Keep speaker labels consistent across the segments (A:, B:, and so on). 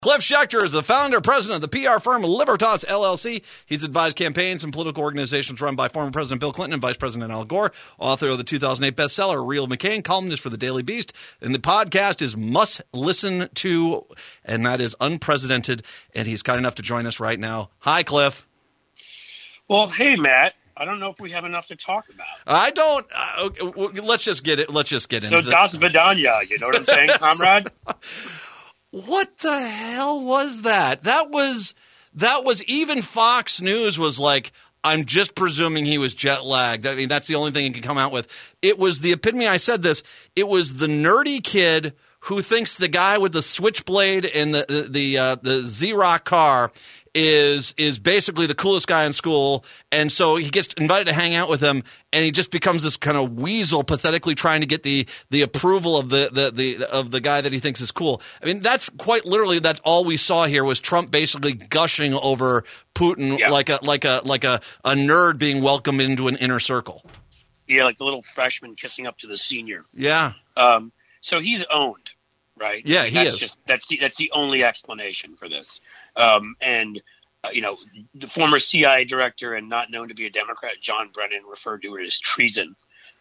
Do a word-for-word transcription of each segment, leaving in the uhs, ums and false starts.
A: Cliff Schecter is the founder, president of the P R firm Libertas, L L C. He's advised campaigns and political organizations run by former President Bill Clinton and Vice President Al Gore, author of the two thousand eight bestseller, Real McCain, columnist for the Daily Beast. And the podcast is Must Listen To, and that is Unprecedented. And he's kind enough to join us right now. Hi, Cliff.
B: Well, hey, Matt. I don't know if we have enough to talk about.
A: I don't. Uh, okay, let's just get it. Let's just get
B: so
A: into
B: it. So, Das Vidanya, you know what I'm saying, comrade?
A: What the hell was that? That was that was even Fox News was like, I'm just presuming he was jet lagged. I mean, that's the only thing he can come out with. It was the epitome. I said this. It was the nerdy kid who thinks the guy with the switchblade and the the the, uh, the Z-Rock car is is basically the coolest guy in school, and so he gets invited to hang out with him, and he just becomes this kind of weasel, pathetically trying to get the the approval of the the, the of the guy that he thinks is cool. I mean, that's quite literally that's all we saw here was Trump basically gushing over Putin yeah. like a like a like a, a nerd being welcomed into an inner circle.
B: Yeah, like the little freshman kissing up to the senior.
A: Yeah.
B: Um, so he's owned, right?
A: Yeah, he
B: that's
A: is.
B: Just, that's the that's the only explanation for this. Um, and, uh, you know, the former C I A director and not known to be a Democrat, John Brennan, referred to it as treason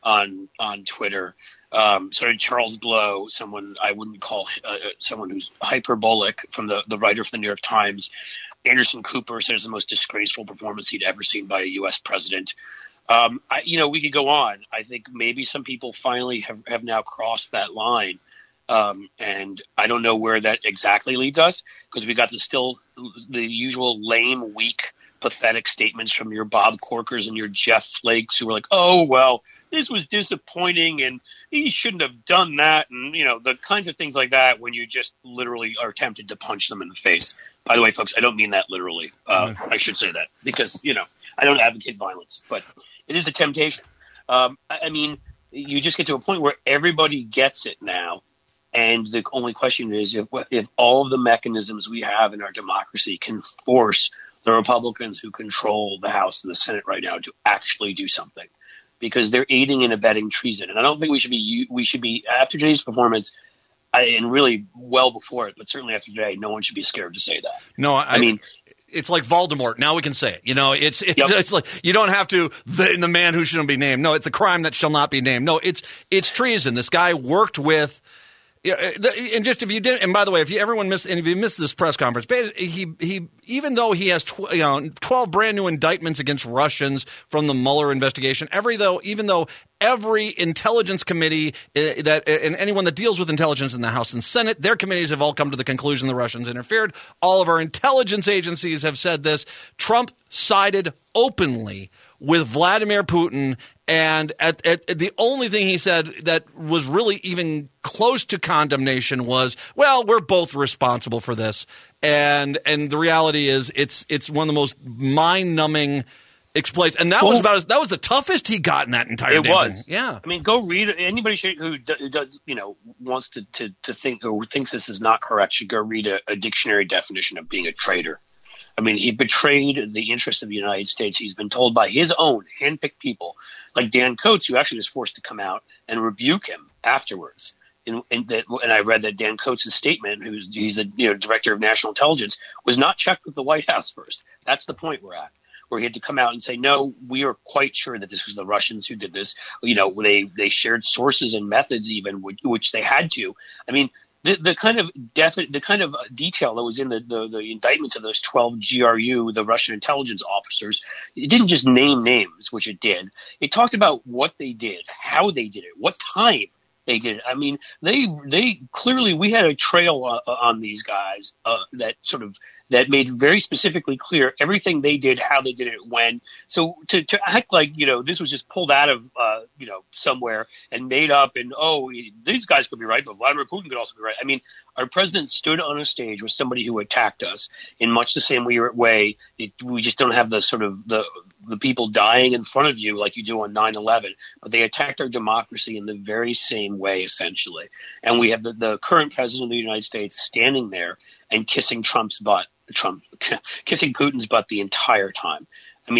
B: on on Twitter. Um, so did Charles Blow, someone I wouldn't call uh, someone who's hyperbolic, from the, the writer for the New York Times. Anderson Cooper said it's the most disgraceful performance he'd ever seen by a U S president. Um, I, you know, we could go on. I think maybe some people finally have, have now crossed that line. Um, and I don't know where that exactly leads us, because we got the still the usual lame, weak, pathetic statements from your Bob Corkers and your Jeff Flakes, who were like, oh, well, this was disappointing and he shouldn't have done that. And, you know, the kinds of things like that when you just literally are tempted to punch them in the face. By the way, folks, I don't mean that literally. Uh, I should say that because, you know, I don't advocate violence, but it is a temptation. Um, I, I mean, you just get to a point where everybody gets it now. And the only question is if, if all of the mechanisms we have in our democracy can force the Republicans who control the House and the Senate right now to actually do something, because they're aiding and abetting treason. And I don't think we should be we should be after today's performance, I, and really well before it, but certainly after today, no one should be scared to say that.
A: No, I,
B: I mean.
A: It's like Voldemort. Now we can say it. You know, it's it's,
B: Yep.
A: it's like you don't have to the, the man who shouldn't be named. No, it's the crime that shall not be named. No, it's it's treason. This guy worked with. Yeah, and just if you didn't, and by the way, if you everyone missed, and if you missed this press conference, he he even though he has tw- you know twelve brand new indictments against Russians from the Mueller investigation, every though even though every intelligence committee uh, that and anyone that deals with intelligence in the House and Senate, their committees have all come to the conclusion the Russians interfered. All of our intelligence agencies have said this. Trump sided openly with Vladimir Putin, and at, at, at the only thing he said that was really even close to condemnation was, well, we're both responsible for this. And and the reality is it's it's one of the most mind-numbing exploits. And that well, was about that was the toughest he got in that entire
B: It
A: damn
B: was.
A: thing. Yeah.
B: I mean, go read it. Anybody should, who does, you know, wants to, to, to think or thinks this is not correct should go read a, a dictionary definition of being a traitor. I mean, he betrayed the interests of the United States. He's been told by his own handpicked people, like Dan Coats, who actually was forced to come out and rebuke him afterwards. And, and, that, and I read that Dan Coats' statement, who's he's the you know, director of national intelligence, was not checked with the White House first. That's the point we're at, where he had to come out and say, no, we are quite sure that this was the Russians who did this. You know, they, they shared sources and methods even, which, which they had to. I mean, The, the kind of defi- the kind of detail that was in the, the, the indictments of those twelve G R U, the Russian intelligence officers, it didn't just name names, which it did. It talked about what they did, how they did it, what time they did it. I mean, they they clearly we had a trail uh, on these guys uh, that sort of that made very specifically clear everything they did, how they did it, when. So to, to act like, you know, this was just pulled out of, uh, you know, somewhere and made up and, oh, these guys could be right, but Vladimir Putin could also be right. I mean, our president stood on a stage with somebody who attacked us in much the same way. It, we just don't have the sort of the, the people dying in front of you like you do on nine eleven, but they attacked our democracy in the very same way, essentially. And we have the, the current president of the United States standing there and kissing Trump's butt. Trump kissing Putin's butt the entire time. I mean,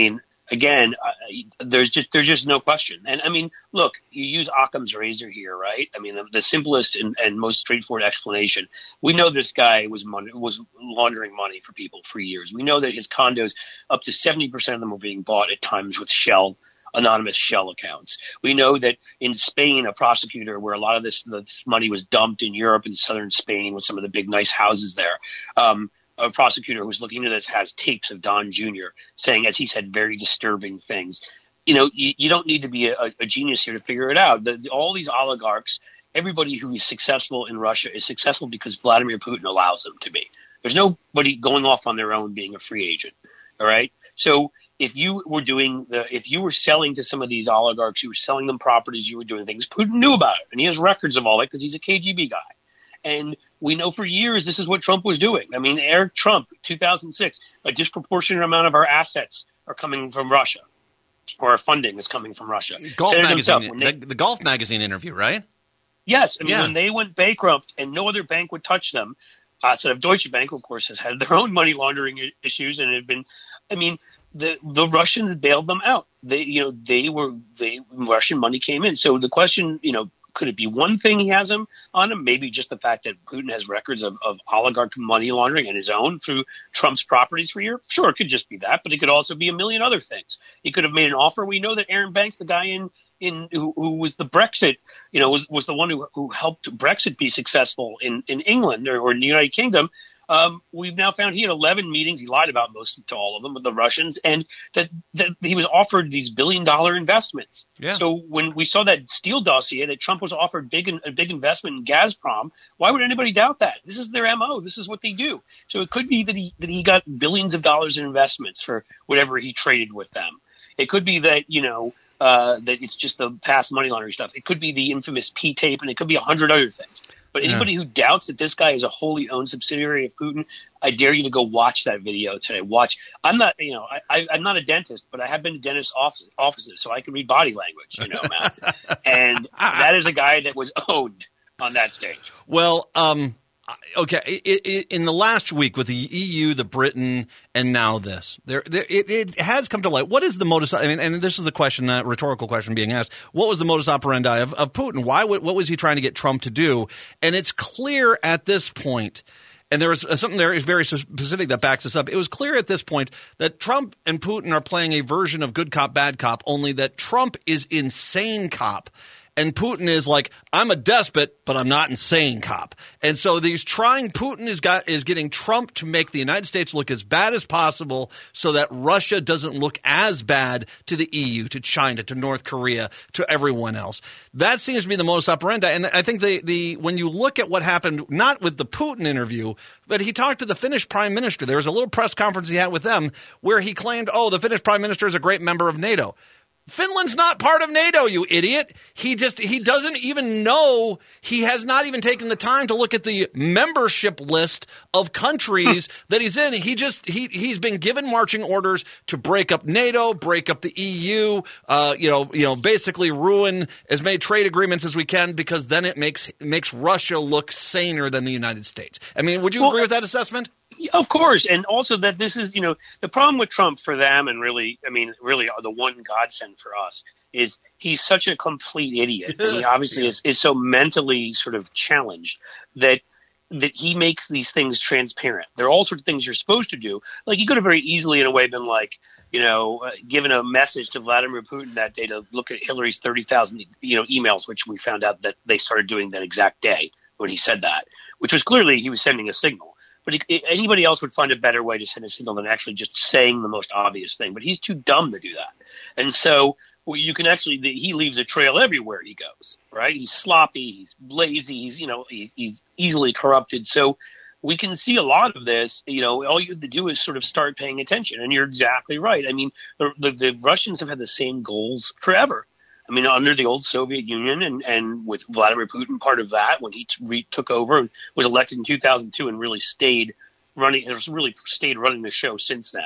B: again, uh, there's just there's just no question. And I mean, look, you use Occam's razor here, right? I mean, the, the simplest and, and most straightforward explanation. We know this guy was money, was laundering money for people for years. We know that his condos, up to seventy percent of them, were being bought at times with shell, anonymous shell accounts. We know that in Spain, a prosecutor, where a lot of this, this money was dumped in Europe and southern Spain with some of the big nice houses there. Um, A prosecutor who's looking into this has tapes of Don Junior saying, as he said, very disturbing things. You know, you, you don't need to be a, a genius here to figure it out. The, the, all these oligarchs, everybody who is successful in Russia is successful because Vladimir Putin allows them to be. There's nobody going off on their own being a free agent. All right. So if you were doing the, if you were selling to some of these oligarchs, you were selling them properties, you were doing things, Putin knew about it. And he has records of all that because he's a K G B guy. And we know for years this is what Trump was doing. I mean, Eric Trump, two thousand six, a disproportionate amount of our assets are coming from Russia, or our funding is coming from Russia.
A: Golf
B: Said it
A: magazine,
B: himself, they,
A: the, the Golf magazine interview, right?
B: Yes. I mean,
A: Yeah.
B: when they went bankrupt and no other bank would touch them, outside of Deutsche Bank, of course, has had their own money laundering issues, and it had been, I mean, the the Russians bailed them out. They, you know, they were, they Russian money came in. So the question, you know, could it be one thing he has him on him? Maybe just the fact that Putin has records of, of oligarch money laundering and his own through Trump's properties for years. Sure, it could just be that, but it could also be a million other things. He could have made an offer. We know that Aaron Banks, the guy in in who, who was the Brexit, you know, was was the one who who helped Brexit be successful in in England or, or in the United Kingdom. Um, we've now found he had eleven meetings. He lied about most to all of them with the Russians, and that, that he was offered these billion dollar investments.
A: Yeah.
B: So when we saw that Steele dossier that Trump was offered big a big investment in Gazprom, why would anybody doubt that? This is their M O. This is what they do. So it could be that he that he got billions of dollars in investments for whatever he traded with them. It could be that, you know, uh, that it's just the past money laundering stuff. It could be the infamous P tape, and it could be a hundred other things. But anybody yeah. who doubts that this guy is a wholly owned subsidiary of Putin, I dare you to go watch that video today. Watch. I'm not, you know, I, I, I'm not a dentist, but I have been to dentist office, offices, so I can read body language, you know, Matt. And that is a guy that was owned on that stage.
A: Well, um, okay. It, it, in the last week with the E U, the Britain, and now this, there, there it, it has come to light. What is the modus? I mean, and this is the question, uh, rhetorical question being asked. What was the modus operandi of, of Putin? Why? What was he trying to get Trump to do? And it's clear at this point, and there was something there is very specific that backs this up. It was clear at this point that Trump and Putin are playing a version of good cop, bad cop, only that Trump is insane cop. And Putin is like, I'm a despot, but I'm not insane cop. And so these trying Putin is got is getting Trump to make the United States look as bad as possible so that Russia doesn't look as bad to the E U, to China, to North Korea, to everyone else. That seems to be the modus operandi. And I think the the when you look at what happened, not with the Putin interview, but he talked to the Finnish prime minister. There was a little press conference he had with them where he claimed, oh, the Finnish prime minister is a great member of NATO. Finland's not part of NATO, you idiot. He just, he doesn't even know, he has not even taken the time to look at the membership list of countries that he's in. He just, he, he's been given marching orders to break up NATO, break up the E U, uh, you know, you know, basically ruin as many trade agreements as we can because then it makes, makes Russia look saner than the United States. I mean, would you
B: well,
A: agree with that assessment?
B: Of course. And also that this is, you know, the problem with Trump for them and really, I mean, really the one godsend for us is he's such a complete idiot. And he obviously yeah. is, is so mentally sort of challenged that that he makes these things transparent. There are all sorts of things you're supposed to do. Like he could have very easily in a way been like, you know, uh, given a message to Vladimir Putin that day to look at Hillary's thirty thousand, you know, emails, which we found out that they started doing that exact day when he said that, which was clearly he was sending a signal. But he, anybody else would find a better way to send a signal than actually just saying the most obvious thing. But he's too dumb to do that. And so well, you can actually – he leaves a trail everywhere he goes, right? He's sloppy. He's lazy. He's, you know, he, he's easily corrupted. So we can see a lot of this. You know, all you have to do is sort of start paying attention. And you're exactly right. I mean, the, the, the Russians have had the same goals forever. I mean, under the old Soviet Union and, and with Vladimir Putin, part of that when he t- re- took over and was elected in two thousand two and really stayed running, has really stayed running the show since then.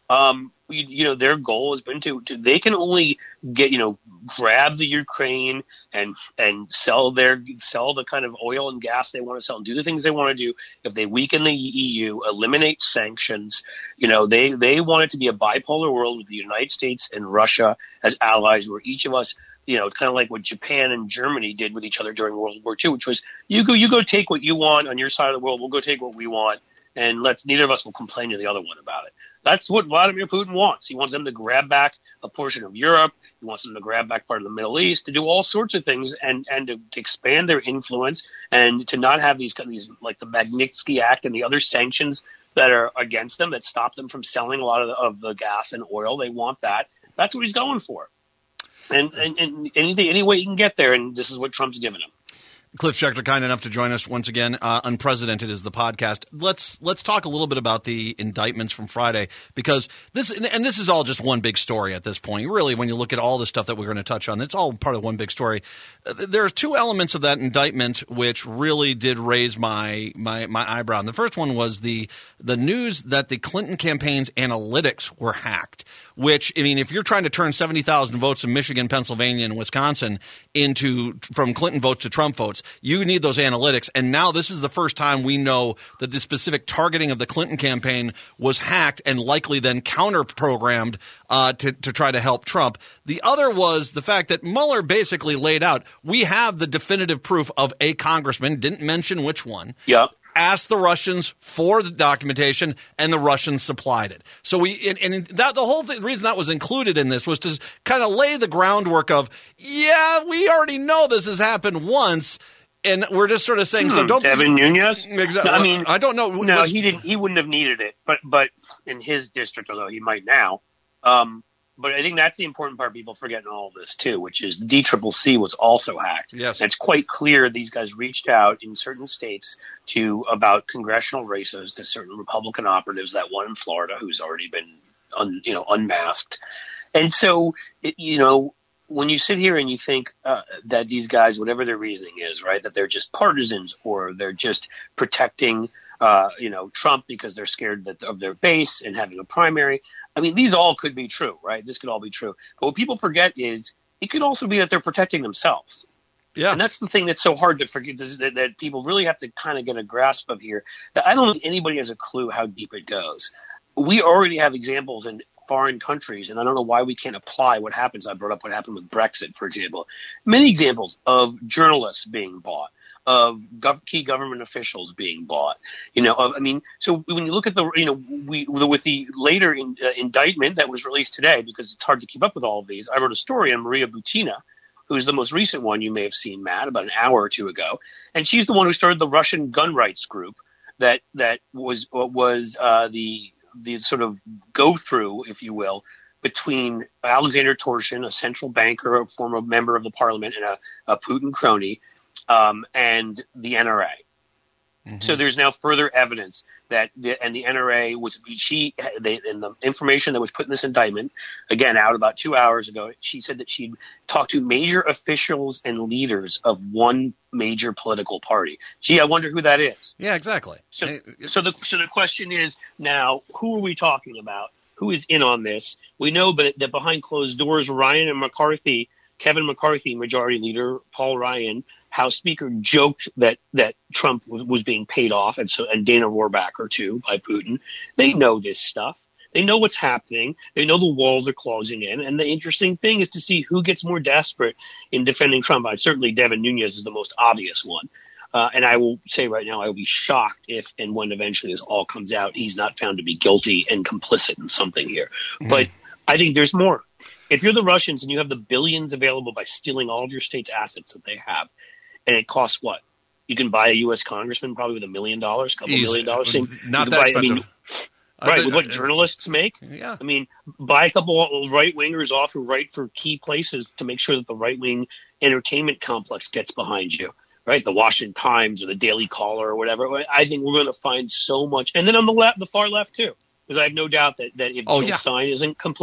B: Um, you, you know, their goal has been to, to, they can only get, you know, grab the Ukraine and, and sell their, sell the kind of oil and gas they want to sell and do the things they want to do. If they weaken the E U, eliminate sanctions, you know, they, they want it to be a bipolar world with the United States and Russia as allies, where each of us, you know, it's kind of like what Japan and Germany did with each other during World War Two, which was you go, you go take what you want on your side of the world. We'll go take what we want, and let's, neither of us will complain to the other one about it. That's what Vladimir Putin wants. He wants them to grab back a portion of Europe. He wants them to grab back part of the Middle East, to do all sorts of things and, and to, to expand their influence and to not have these, these like the Magnitsky Act and the other sanctions that are against them that stop them from selling a lot of the, of the gas and oil. They want that. That's what he's going for. And, and, and anything, any way he can get there, and this is what Trump's giving him.
A: Cliff Schechter, kind enough to join us once again. Uh, Unprecedented is the podcast. Let's let's talk a little bit about the indictments from Friday, because this and this is all just one big story at this point. Really, when you look at all the stuff that we're going to touch on, it's all part of one big story. Uh, there are two elements of that indictment which really did raise my my my eyebrow. And the first one was the the news that the Clinton campaign's analytics were hacked. Which, I mean, if you're trying to turn seventy thousand votes in Michigan, Pennsylvania, and Wisconsin into from Clinton votes to Trump votes, you need those analytics. And now this is the first time we know that the specific targeting of the Clinton campaign was hacked and likely then counter-programmed uh, to, to try to help Trump. The other was the fact that Mueller basically laid out, we have the definitive proof of a congressman, didn't mention which one.
B: Yeah.
A: Asked the Russians for the documentation, and the Russians supplied it. So we, and, and that the whole thing, the reason that was included in this was to kind of lay the groundwork of, yeah, we already know this has happened once, and we're just sort of saying,
B: hmm,
A: so don't.
B: Devin Nunes?
A: Exactly.
B: I mean,
A: I don't know.
B: No, he didn't. He wouldn't have needed it, but but in his district, although he might now. Um, But I think that's the important part people forget in all of this, too, which is D C C C was also hacked.
A: Yes.
B: And it's quite clear these guys reached out in certain states to about congressional races to certain Republican operatives, that one in Florida who's already been un, you know, unmasked. And so, it, you know, when you sit here and you think uh, that these guys, whatever their reasoning is, right, that they're just partisans or they're just protecting Uh, you know, Trump because they're scared that, of their base and having a primary. I mean, these all could be true, right? This could all be true. But what people forget is it could also be that they're protecting themselves.
A: Yeah.
B: And that's the thing that's so hard to forget, that, that people really have to kind of get a grasp of here. That I don't think anybody has a clue how deep it goes. We already have examples in foreign countries, and I don't know why we can't apply what happens. I brought up what happened with Brexit, for example. Many examples of journalists being bought, of gov- key government officials being bought, you know, of, I mean, so when you look at the, you know, we, with the later in, uh, indictment that was released today, because it's hard to keep up with all of these, I wrote a story on Maria Butina, who's the most recent one you may have seen, Matt, about an hour or two ago. And she's the one who started the Russian gun rights group that, that was, was, uh, the, the sort of go through, if you will, between Alexander Torshin, a central banker, a former member of the parliament, and a, a Putin crony, Um, and the N R A. Mm-hmm. So there's now further evidence that, the, and the N R A was, she, they, and the information that was put in this indictment, again, out about two hours ago, she said that she'd talked to major officials and leaders of one major political party. Gee, I wonder who that is.
A: Yeah, exactly.
B: So, so the, so the question is now, who are we talking about? Who is in on this? We know but that behind closed doors, Ryan and McCarthy, Kevin McCarthy, Majority Leader, Paul Ryan, House Speaker, joked that, that Trump was, was being paid off, and so and Dana Rohrabacher too by Putin. They know this stuff. They know what's happening. They know the walls are closing in. And the interesting thing is to see who gets more desperate in defending Trump. I, certainly Devin Nunes is the most obvious one. Uh, and I will say right now, I will be shocked if and when eventually this all comes out, he's not found to be guilty and complicit in something here. Mm-hmm. But I think there's more. If you're the Russians and you have the billions available by stealing all of your state's assets that they have, and it costs what? You can buy a U S congressman probably with a million dollars, a couple
A: Easy.
B: million dollars.
A: Not that
B: buy,
A: expensive.
B: I mean, right, think, with what uh, journalists make.
A: Yeah.
B: I mean, buy a couple right-wingers off who write for key places to make sure that the right-wing entertainment complex gets behind you, right? The Washington Times or the Daily Caller or whatever. I think we're going to find so much. And then on the left, the far left too, because I have no doubt that, that if
A: oh,
B: Jill
A: yeah.
B: Stein isn't complicit,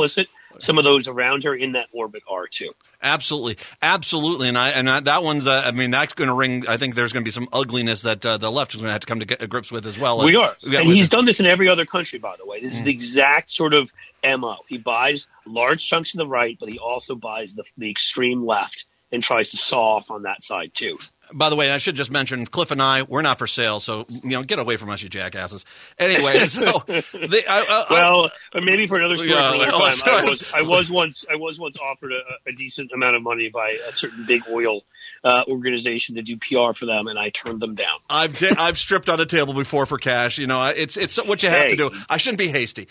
B: some of those around her in that orbit are too.
A: Absolutely, absolutely, and I and I, that one's. Uh, I mean, that's going to ring. I think there's going to be some ugliness that uh, the left is going to have to come to get, uh, grips with as well.
B: We are,
A: yeah,
B: and he's
A: it.
B: done this in every other country, by the way. This
A: mm.
B: is the exact sort of M O. He buys large chunks of the right, but he also buys the the extreme left and tries to saw off on that side too.
A: By the way, I should just mention, Cliff and I, we're not for sale, so you know, get away from us, you jackasses. Anyway, so the, I, I,
B: well, maybe for another story
A: yeah,
B: for another
A: oh,
B: time.
A: sorry.
B: I was, I was once, I was once offered a, a decent amount of money by a certain big oil uh, organization to do P R for them, and I turned them down.
A: I've di- I've stripped on a table before for cash. You know, it's it's what you have
B: hey.
A: to do. I shouldn't be hasty.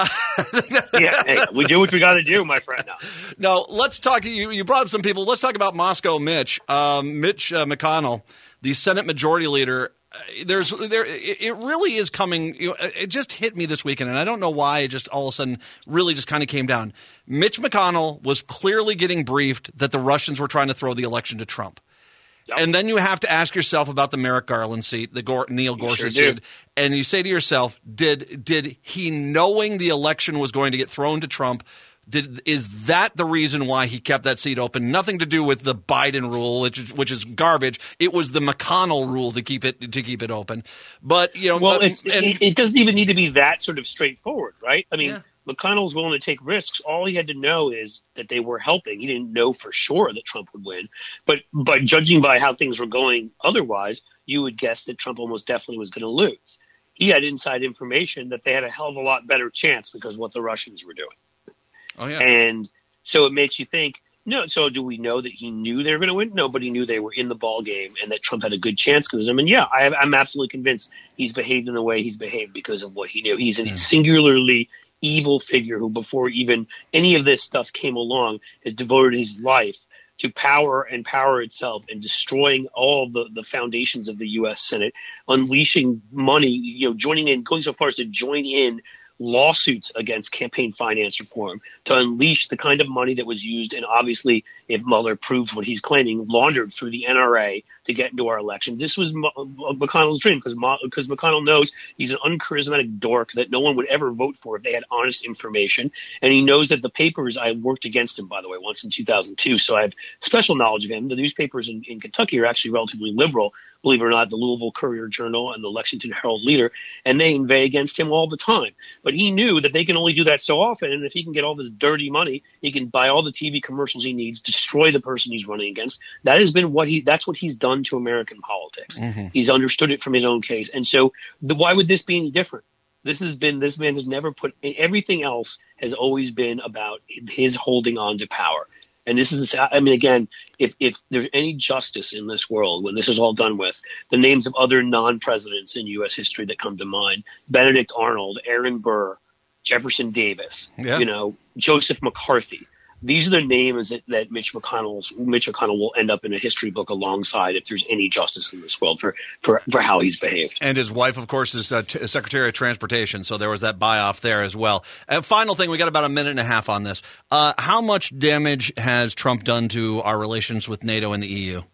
B: yeah, hey, we do what we got to do, my friend. Now,
A: no, let's talk. You, you brought up some people. Let's talk about Moscow Mitch, um, Mitch uh, McConnell, the Senate Majority Leader. There's there. It really is coming. You know, it just hit me this weekend, and I don't know why. It just all of a sudden really just kind of came down. Mitch McConnell was clearly getting briefed that the Russians were trying to throw the election to Trump. Yep. And then you have to ask yourself about the Merrick Garland seat, the Gore, Neil Gorsuch
B: sure
A: seat, and you say to yourself, did did he, knowing the election was going to get thrown to Trump, did is that the reason why he kept that seat open? Nothing to do with the Biden rule, which is, which is garbage. It was the McConnell rule to keep it to keep it open. But you know,
B: well,
A: but,
B: it's,
A: and,
B: it, it doesn't even need to be that sort of straightforward, right? I mean.
A: Yeah.
B: McConnell was willing to take risks. All he had to know is that they were helping. He didn't know for sure that Trump would win. But but judging by how things were going otherwise, you would guess that Trump almost definitely was going to lose. He had inside information that they had a hell of a lot better chance because of what the Russians were doing.
A: Oh, yeah.
B: And so it makes you think, no, so do we know that he knew they were going to win? Nobody knew they were in the ball game and that Trump had a good chance because of them. And yeah, I have, I'm absolutely convinced he's behaved in the way he's behaved because of what he knew. He's a
A: yeah.
B: singularly evil figure who, before even any of this stuff came along, has devoted his life to power and power itself and destroying all the, the foundations of the U S Senate, unleashing money, you know, joining in, going so far as to join in lawsuits against campaign finance reform to unleash the kind of money that was used and obviously, if Mueller proves what he's claiming, laundered through the N R A to get into our election. This was McConnell's dream because because McConnell knows he's an uncharismatic dork that no one would ever vote for if they had honest information. And he knows that the papers, I worked against him, by the way, once in two thousand two, so I have special knowledge of him. The newspapers in, in Kentucky are actually relatively liberal, believe it or not, the Louisville Courier Journal and the Lexington Herald Leader, and they inveigh against him all the time. But he knew that they can only do that so often, and if he can get all this dirty money, he can buy all the T V commercials he needs, destroy the person he's running against. That has been what he, that's what he's done to American politics. Mm-hmm. He's understood it from his own case. And so the, why would this be any different? This has been, this man has never put, everything else has always been about his holding on to power. And this is, I mean, again, if, if there's any justice in this world, when this is all done with, the names of other non-presidents in U S history that come to mind, Benedict Arnold, Aaron Burr, Jefferson Davis, yeah. you know, Joseph McCarthy. These are the names that, that Mitch McConnell's Mitch McConnell will end up in a history book alongside if there's any justice in this world for, for, for how he's behaved.
A: And his wife, of course, is uh, t- Secretary of Transportation, so there was that buy-off there as well. And final thing, we got about a minute and a half on this. Uh, how much damage has Trump done to our relations with NATO and the E U?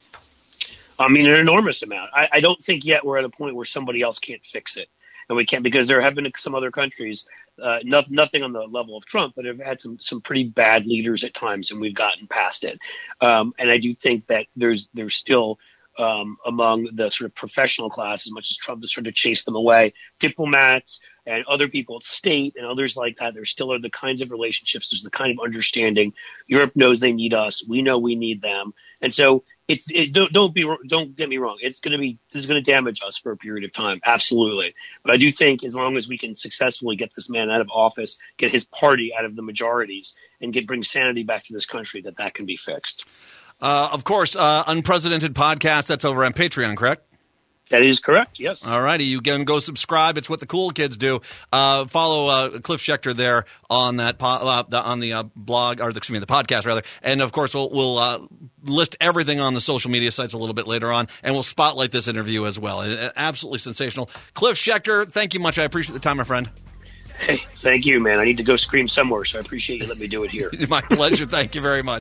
B: I mean, an enormous amount. I, I don't think yet we're at a point where somebody else can't fix it. And we can't, because there have been some other countries, uh, no, nothing on the level of Trump, but have had some, some pretty bad leaders at times, and we've gotten past it. Um, and I do think that there's, there's still, um, among the sort of professional class, as much as Trump has sort of chased them away, diplomats and other people at state and others like that, there still are the kinds of relationships, there's the kind of understanding. Europe knows they need us. We know we need them. And so it's, it, don't, don't be, don't get me wrong. It's going to be, this is going to damage us for a period of time. Absolutely. But I do think as long as we can successfully get this man out of office, get his party out of the majorities, and get, bring sanity back to this country, that that can be fixed.
A: Uh, of course, uh, Unprecedented Podcast, that's over on Patreon, correct?
B: That is correct, yes.
A: All righty. You can go subscribe. It's what the cool kids do. Uh, follow uh, Cliff Schechter there on that po- uh, the, on the uh, blog, or the, excuse me, the podcast, rather. And, of course, we'll, we'll uh, list everything on the social media sites a little bit later on, and we'll spotlight this interview as well. Absolutely sensational. Cliff Schechter, thank you much. I appreciate the time, my friend.
B: Hey, thank you, man. I need to go scream somewhere, so I appreciate you letting me do it here.
A: My pleasure. Thank you very much.